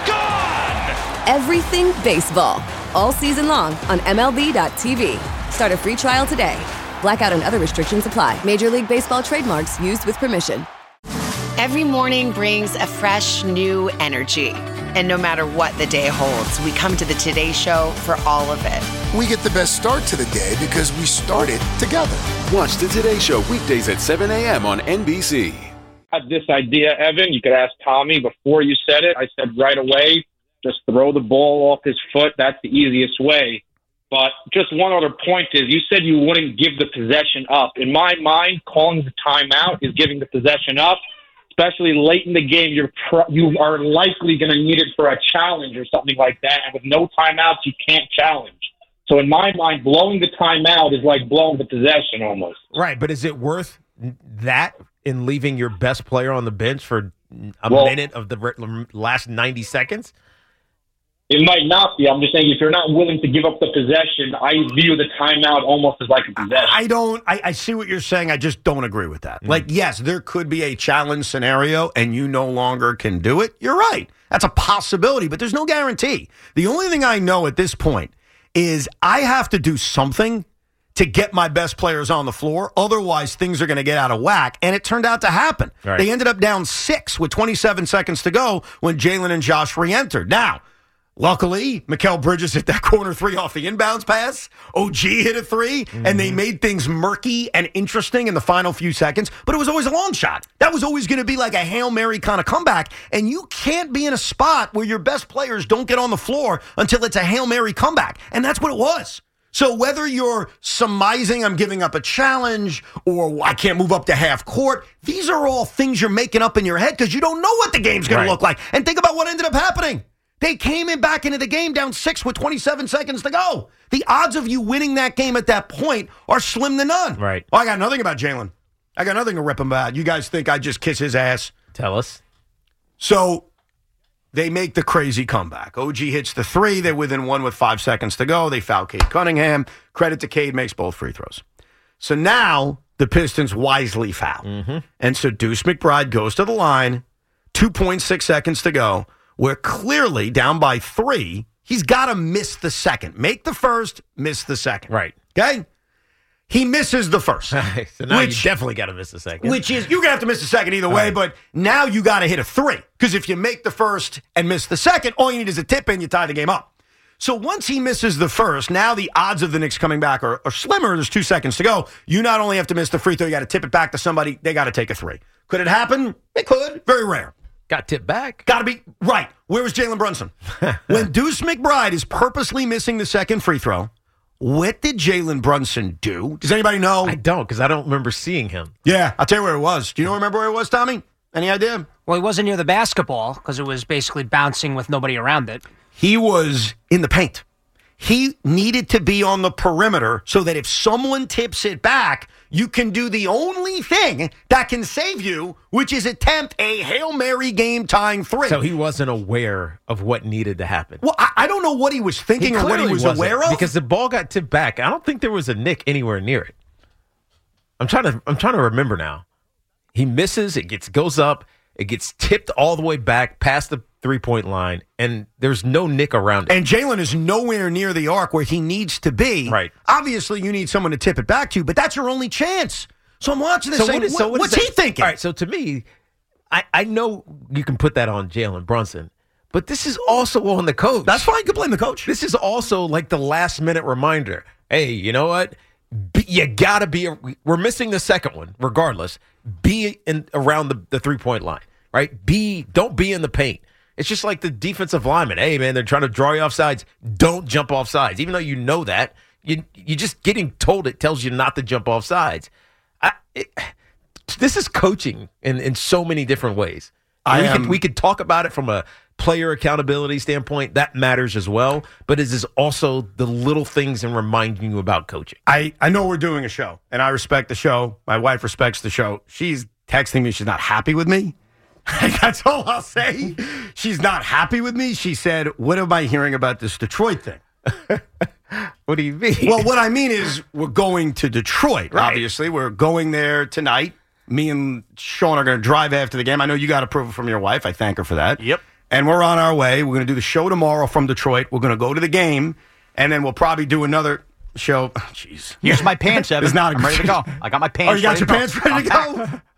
Gone. everything baseball. All season long on M L B dot T V. Start a free trial today. Blackout and other restrictions apply. Major League Baseball trademarks used with permission. Every morning brings a fresh, new energy. And no matter what the day holds, we come to the Today Show for all of it. We get the best start to the day because we started together. Watch the Today Show weekdays at seven a.m. on N B C. I had this idea, Evan. You could ask Tommy before you said it. I said right away, just throw the ball off his foot. That's the easiest way. But just one other point is you said you wouldn't give the possession up. In my mind, calling the timeout is giving the possession up. Especially late in the game, you're pro- you are likely going to need it for a challenge or something like that. And with no timeouts, you can't challenge. So in my mind, blowing the timeout is like blowing the possession almost. Right, but is it worth that in leaving your best player on the bench for a Well- minute of the re- last ninety seconds? It might not be. I'm just saying if you're not willing to give up the possession, I view the timeout almost as like a possession. I don't. I, I see what you're saying. I just don't agree with that. Like, yes, there could be a challenge scenario, and you no longer can do it. You're right. That's a possibility, but there's no guarantee. The only thing I know at this point is I have to do something to get my best players on the floor. Otherwise, things are going to get out of whack. And it turned out to happen. Right. They ended up down six with twenty-seven seconds to go when Jalen and Josh re-entered. Now, luckily, Mikal Bridges hit that corner three off the inbounds pass. O G hit a three, mm-hmm. and they made things murky and interesting in the final few seconds. But it was always a long shot. That was always going to be like a Hail Mary kind of comeback. And you can't be in a spot where your best players don't get on the floor until it's a Hail Mary comeback. And that's what it was. So whether you're surmising I'm giving up a challenge or I can't move up to half court, these are all things you're making up in your head because you don't know what the game's going Right. to look like. And think about what ended up happening. They came in back into the game down six with twenty-seven seconds to go. The odds of you winning that game at that point are slim to none. Right. Oh, I got nothing about Jalen. I got nothing to rip him about. You guys think I just kiss his ass? Tell us. So they make the crazy comeback. O G hits the three. They're within one with five seconds to go. They foul Cade Cunningham. Credit to Cade, makes both free throws. So now the Pistons wisely foul. Mm-hmm. And so Deuce McBride goes to the line. two point six seconds to go. We're clearly down by three. He's got to miss the second. Make the first, miss the second. Right. Okay? He misses the first. So now which, you definitely got to miss the second. Which is, you're going to have to miss the second either way, Right. but now you got to hit a three. Because if you make the first and miss the second, all you need is a tip and you tie the game up. So once he misses the first, now the odds of the Knicks coming back are, are slimmer. There's two seconds to go. You not only have to miss the free throw, you got to tip it back to somebody. They got to take a three. Could it happen? It could. Very rare. Got tipped back. Got to be right. Where was Jalen Brunson? When Deuce McBride is purposely missing the second free throw, what did Jalen Brunson do? Does anybody know? I don't, because I don't remember seeing him. Yeah, I'll tell you where it was. Do you remember where it was, Tommy? Any idea? Well, he wasn't near the basketball because it was basically bouncing with nobody around it. He was in the paint. He needed to be on the perimeter so that if someone tips it back, you can do the only thing that can save you, which is attempt a Hail Mary game-tying three. So he wasn't aware of what needed to happen. Well, I, I don't know what he was thinking He or what he clearly was wasn't, aware of. because the ball got tipped back. I don't think there was a Nick anywhere near it. I'm trying to. I'm trying to remember now. He misses. It gets goes up. It gets tipped all the way back past the three-point line, and there's no Nick around it. And Jalen is nowhere near the arc where he needs to be. Right. Obviously, you need someone to tip it back to, but that's your only chance. So I'm watching this So saying, what is- so what- what what's is he that- thinking? All right, so to me, I, I know you can put that on Jalen Brunson, but this is also on the coach. That's fine. You can blame the coach. This is also like the last-minute reminder. Hey, you know what? Be, you got to be – we're missing the second one regardless. Be in around the, the three-point line, right? Be Don't be in the paint. It's just like the defensive lineman. Hey, man, they're trying to draw you off sides. Don't jump off sides. Even though you know that, you, you're just getting told it tells you not to jump off sides. I, it, this is coaching in, in so many different ways. I we, am, could, we could talk about it from a player accountability standpoint. That matters as well. But it is also the little things and reminding you about coaching. I, I know we're doing a show, and I respect the show. My wife respects the show. She's texting me she's not happy with me. That's all I'll say. She's not happy with me. She said, what am I hearing about this Detroit thing? What do you mean? Well, what I mean is we're going to Detroit, Right. obviously. We're going there tonight. Me and Sean are going to drive after the game. I know you got approval from your wife. I thank her for that. Yep. And we're on our way. We're going to do the show tomorrow from Detroit. We're going to go to the game, and then we'll probably do another show. Jeez. Here's my pants, Evan. It's not a I'm ready to go. I got my pants Oh, you got ready your to go. pants ready to I'm go? packed.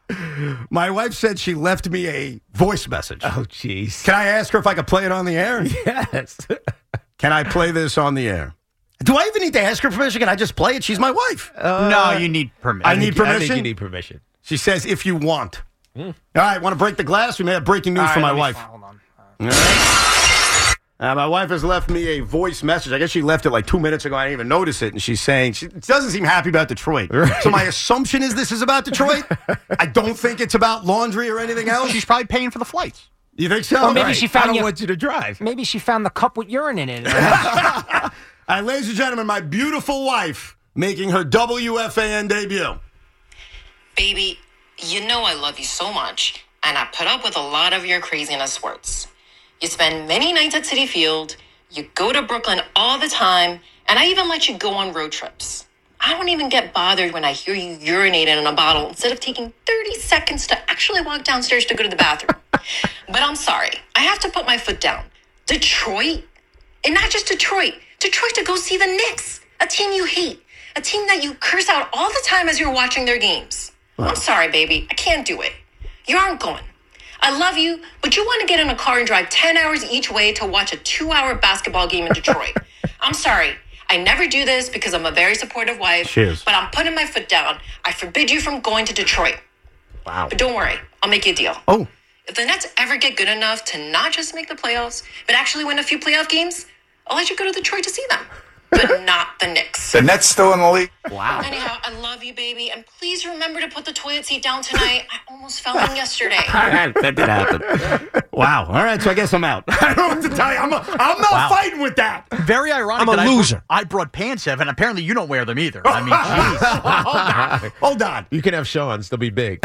My wife said she left me a voice message. Oh, jeez. Can I ask her if I could play it on the air? Yes. Can I play this on the air? Do I even need to ask her permission? Can I just play it? She's my wife. Uh, no, you need permission. I need permission? I think you need permission. She says, if you want. Mm. All right, want to break the glass? We may have breaking news All right, for my let me- wife. Hold on. All right. Uh, my wife has left me a voice message. I guess she left it like two minutes ago. I didn't even notice it. And she's saying she doesn't seem happy about Detroit. Right. So my assumption is this is about Detroit. I don't think it's about laundry or anything else. She's probably paying for the flights. You think so? Or maybe Right. she found I don't you, want you to drive. Maybe she found the cup with urine in it. All right, ladies and gentlemen, my beautiful wife making her W F A N debut. Baby, you know I love you so much, and I put up with a lot of your craziness words. You spend many nights at Citi Field, you go to Brooklyn all the time, and I even let you go on road trips. I don't even get bothered when I hear you urinating in a bottle instead of taking thirty seconds to actually walk downstairs to go to the bathroom. But I'm sorry, I have to put my foot down. Detroit? And not just Detroit. Detroit to go see the Knicks, a team you hate, a team that you curse out all the time as you're watching their games. I'm sorry, baby. I can't do it. You aren't going. I love you, but you want to get in a car and drive ten hours each way to watch a two-hour basketball game in Detroit. I'm sorry. I never do this because I'm a very supportive wife, Cheers. but I'm putting my foot down. I forbid you from going to Detroit. Wow. But don't worry. I'll make you a deal. Oh. If the Nets ever get good enough to not just make the playoffs, but actually win a few playoff games, I'll let you go to Detroit to see them. But not the Knicks. The Nets still in the league? Wow. Anyhow, I love you, baby. And please remember to put the toilet seat down tonight. I almost fell in yesterday. that did happen. Wow. All right, so I guess I'm out. I don't know what to tell you. I'm, a, I'm not Wow. fighting with that. Very ironic. I'm a that loser. I, br- I brought pants, Evan. Apparently, you don't wear them either. I mean, jeez. Hold on. Hold on. You can have Sean's. They'll be big.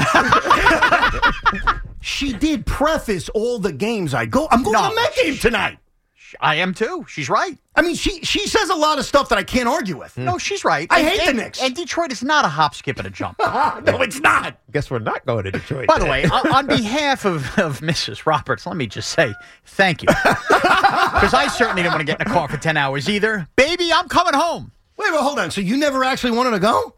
She did preface all the games I go. I'm going No, to the Met game tonight. I am too. She's right. I mean, she she says a lot of stuff that I can't argue with. No, she's right. I And- hate the and- Knicks. And Detroit is not a hop, skip, and a jump. No, it's not. Guess we're not going to Detroit. By the then. way, on, on behalf of, of Missus Roberts, let me just say thank you. Because I certainly didn't want to get in a car for ten hours either. Baby, I'm coming home. Wait, well, hold on. So you never actually wanted to go?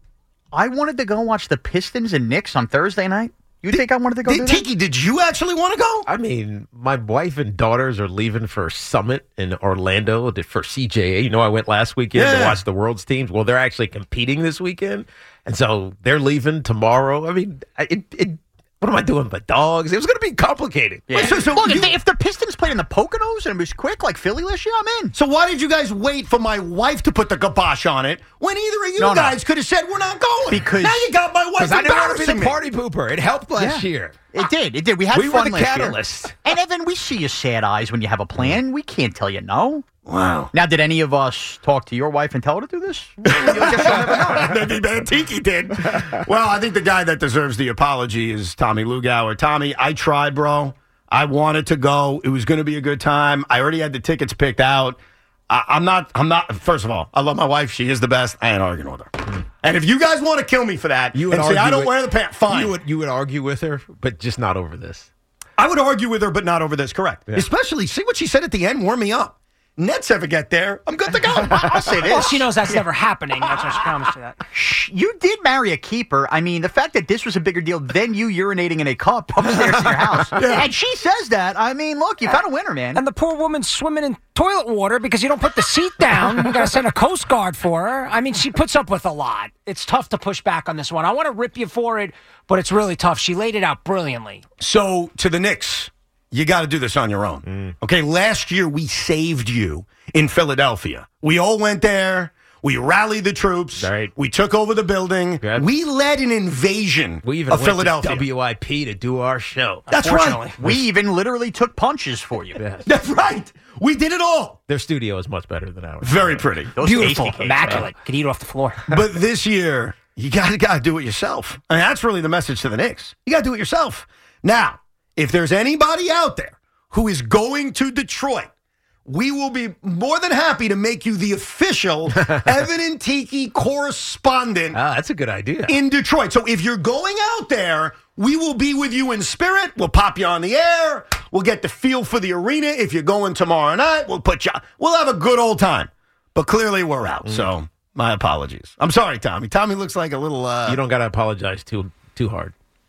I wanted to go watch the Pistons and Knicks on Thursday night. You think I wanted to go do Did, that? Tiki, did you actually want to go? I mean, my wife and daughters are leaving for Summit in Orlando to- for C J A. You know, I went last weekend Yeah. to watch the World's teams. Well, they're actually competing this weekend, and so they're leaving tomorrow. I mean, I- it, it, what am I doing with my dogs? It was going to be complicated. Yeah. Wait, so- so Look, you- if, the, if the Pistons played in the Poconos and it was quick like Philly last year, I'm in. So why did you guys wait for my wife to put the kibosh on it when either of you No, no. guys could have said we're not going? Because- now you got my wife Because I didn't want to be the embarrassing me. party pooper. It helped last Yeah. year. It did. It did. We had We were fun the last catalyst. year. And Evan, we see your sad eyes when you have a plan. We can't tell you no. Wow. Now, did any of us talk to your wife and tell her to do this? I guess you'll never know. Maybe Bad Tiki did. Well, I think the guy that deserves the apology is Tommy Lugauer. Tommy, I tried, bro. I wanted to go. It was going to be a good time. I already had the tickets picked out. I, I'm not, I'm not, first of all, I love my wife. She is the best. I ain't arguing with her. And if you guys want to kill me for that, You would and say I argue don't with- wear the pants, fine. You would, you would argue with her, but just not over this. I would argue with her, but not over this, correct. Especially, see what she said at the end, warm me up. Nets ever get there, I'm good to go. I'll say Well, this. she knows that's never happening. That's why she promised you that. You did marry a keeper. I mean, the fact that this was a bigger deal than you urinating in a cup upstairs in your house. Yeah. And she says that. I mean, look, you found a winner, man. And the poor woman's swimming in toilet water because you don't put the seat down. You got to send a Coast Guard for her. I mean, she puts up with a lot. It's tough to push back on this one. I want to rip you for it, but it's really tough. She laid it out brilliantly. So, to the Knicks, you got to do this on your own. Okay, last year we saved you in Philadelphia. We all went there. We rallied the troops. Right. We took over the building. Yep. We led an invasion We even of went Philadelphia. to W I P to do our show. That's right. We even literally took punches for you. Yes. That's right. We did it all. Their studio is much better than ours. Very pretty. Those Beautiful. tasty cakes, Immaculate. Could eat off the floor. But this year, you got to got to do it yourself. And that's really the message to the Knicks. You got to do it yourself. Now, if there's anybody out there who is going to Detroit, we will be more than happy to make you the official Evan and Tiki correspondent Ah, that's a good idea. in Detroit. So if you're going out there, we will be with you in spirit. We'll pop you on the air. We'll get the feel for the arena. If you're going tomorrow night, we'll put you. We'll have a good old time. But clearly, we're out. So my apologies. I'm sorry, Tommy. Tommy looks like a little. Uh, You don't got to apologize too too hard.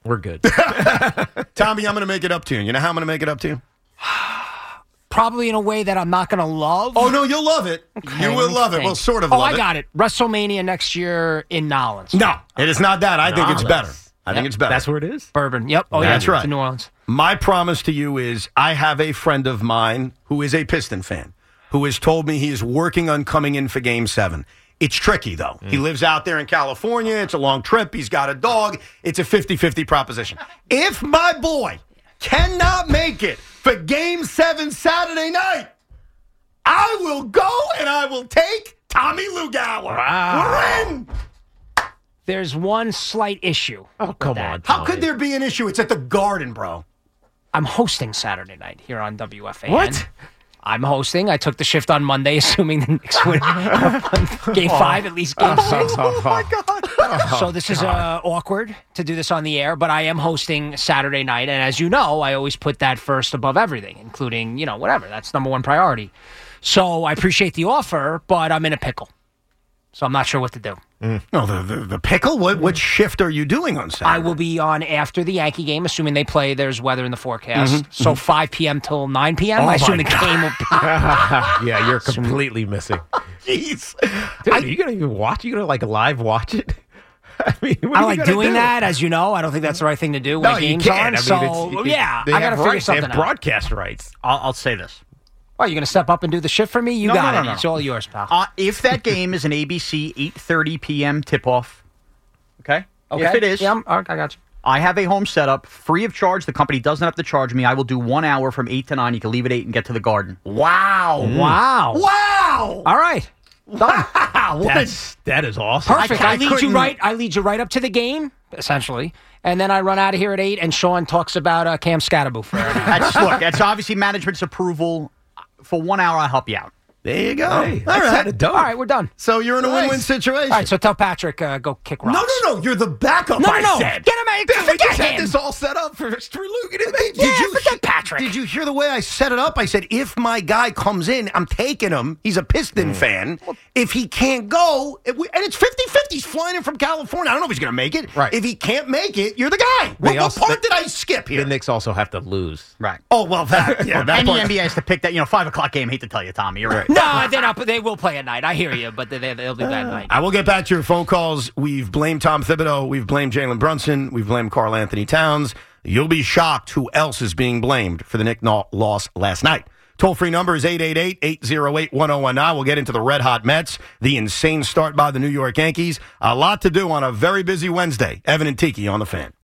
We're good. Tommy, I'm going to make it up to you. You know how I'm going to make it up to you? Probably in a way that I'm not going to love. Oh, no, you'll love it. Okay, you let will me love it. think. Well, sort of Oh, love I it. got it. WrestleMania next year in Nolens. No, it is not that. I think it's better. I Yep. think it's better. That's where it is? Bourbon. Yep. Oh, yeah. That's right. To New Orleans. My promise to you is I have a friend of mine who is a Piston fan who has told me he is working on coming in for Game seven. It's tricky, though. Mm. He lives out there in California. It's a long trip. He's got a dog. It's a fifty-fifty proposition. If my boy cannot make it for Game seven Saturday night, I will go and I will take Tommy Lugauer. Wow. We're in. There's one slight issue. Oh, come on. How could there be an issue? It's at the Garden, bro. I'm hosting Saturday night here on W F A N. What? I'm hosting. I took the shift on Monday, assuming the Knicks win game five, at least game six. Oh, my God. So this is uh, awkward to do this on the air, but I am hosting Saturday night. And as you know, I always put that first above everything, including, you know, whatever. That's number one priority. So I appreciate the offer, but I'm in a pickle. So I'm not sure what to do. Mm. No, the, the the pickle? What what shift are you doing on Saturday? I will be on after the Yankee game, assuming they play. There's weather in the forecast. Mhm, So mhm. five p.m. till nine p.m. Oh, I assume my the game will be. Yeah, you're completely missing. Jeez. Dude, are you going to even watch? Are you going to, like, live watch it? I mean, what I are you like gonna doing do? that, as you know. I don't think that's the right thing to do when No, a you game's can't. on. I mean, so, it's- it- yeah, they I have got to figure rights. They something have out. broadcast rights. I'll, I'll say this. Oh, you're going to step up and do the shift for me? You No, got no, it. no, no. It's all yours, pal. Uh, if that game is an A B C eight thirty p.m. tip-off, okay? Okay. If it is, Yeah, I'm- I got you. I have a home setup, free of charge. The company doesn't have to charge me. I will do one hour from eight to nine. You can leave at eight and get to the Garden. Wow. Wow. Wow. All right. Done. That's, that is awesome. Perfect. I- I, I lead you couldn't- right. I lead you right up to the game, essentially, and then I run out of here at eight. And Sean talks about uh, Cam Scatterbo for an hour. That's, look, that's obviously management's approval. For one hour, I'll help you out. There you go. Hey, All that's right. it done. All right, we're done. So you're in a Nice. win-win situation. All right, so tell Patrick uh, go kick rocks. No, no, no. You're the backup, no, I no, no. said. Get him out. Dude, we Forget just had him. this all set up for, for Luke. Did Yeah, you forget Patrick. Did you hear the way I set it up? I said, if my guy comes in, I'm taking him. He's a Piston Mm. fan. If he can't go, it, we- and it's fifty-fifty. He's flying in from California. I don't know if he's going to make it. Right. If he can't make it, you're the guy. What, They what also- part the- did I skip here? The Knicks also have to lose. Right. Oh, well, that, yeah, that And the part. N B A has to pick that, you know, five o'clock game. Hate to tell you, Tommy. You're right. No, they're not. They will play at night. I hear you, but they, they'll do that at night. I will get back to your phone calls. We've blamed Tom Thibodeau. We've blamed Jalen Brunson. We've blamed Karl Anthony Towns. You'll be shocked who else is being blamed for the Knicks no- loss last night. Toll-free number is eight eight eight, eight oh eight, one oh one nine. We'll get into the red-hot Mets, the insane start by the New York Yankees. A lot to do on a very busy Wednesday. Evan and Tiki on the Fan.